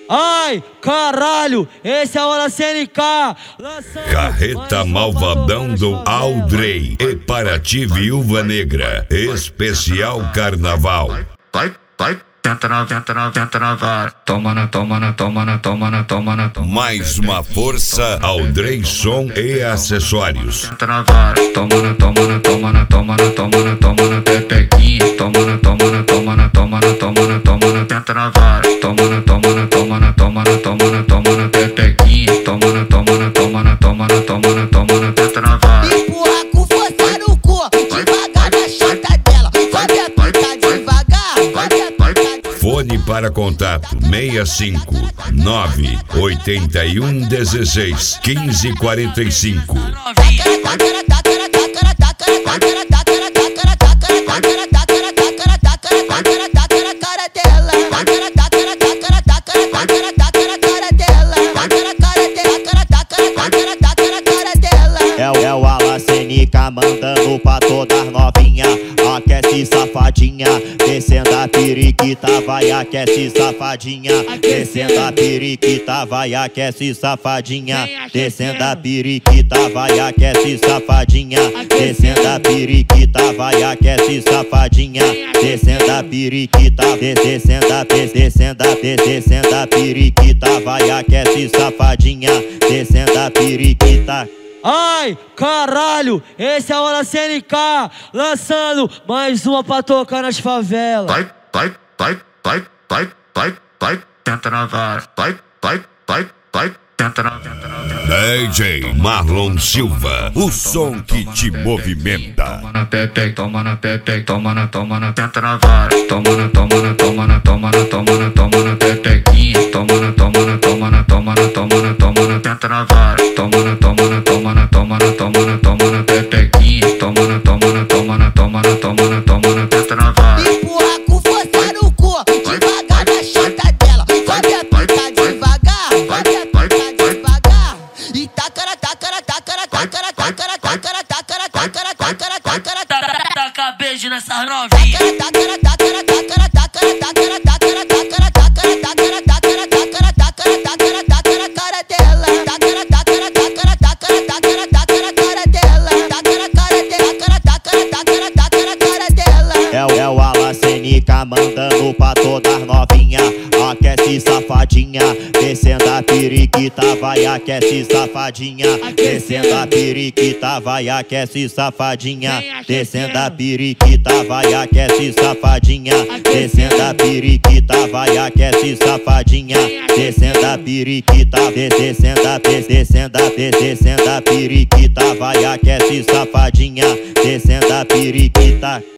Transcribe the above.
Ai, caralho, esse é o Hora CNK. Carreta Malvadão do Aldrey e Paraty Viúva Negra. Especial Carnaval. Vai, tenta na, toma na. Mais uma força, Aldrey Som e Acessórios. Tenta na, toma na, pepequinha, toma na, tenta na vara, toma na, pepequinha, toma na, tenta na vara. Empurra com força no cu, devagar na chata dela. Sobe a pica devagar, sobe a pica. Fone para contato 65 981 16 15 45. É o Hora CNK mandando pra todas novinha. Aquece safadinha, descendo a periquita, vai aquece safadinha. Descendo a periquita, vai aquece safadinha. Descendo a periquita, vai aquece safadinha. Descendo a periquita, vai aquece safadinha. Descendo a periquita, descendo a periquita, vai aquece safadinha. Descendo a periquita. Ai, caralho, esse é o Hora CNK. Lançando mais uma pra tocar nas favelas. Vai, tenta na vara, vai, tenta na DJ Marlon Silva, o som que te movimenta. toma na, tenta na vara, toma na, pepequinha, toma na, tenta na vara, toma na, pepequinha, toma na, tenta na vara. Empurra com força no cu, devagar na chata dela. Sobe a pica devagar, sobe a pica devagar. E taca beijo nessas novinhas. É o Hora CNK mandando pra todas novinha. Aquece safadinha, descendo a periquita, vai aquece safadinha. Descendo a periquita, vai aquece safadinha. Descendo a periquita, vai aquece safadinha. Descendo a periquita, vai aquece safadinha. Descendo a periquita, descendo a periquita, vai aquece safadinha. Descendo a periquita.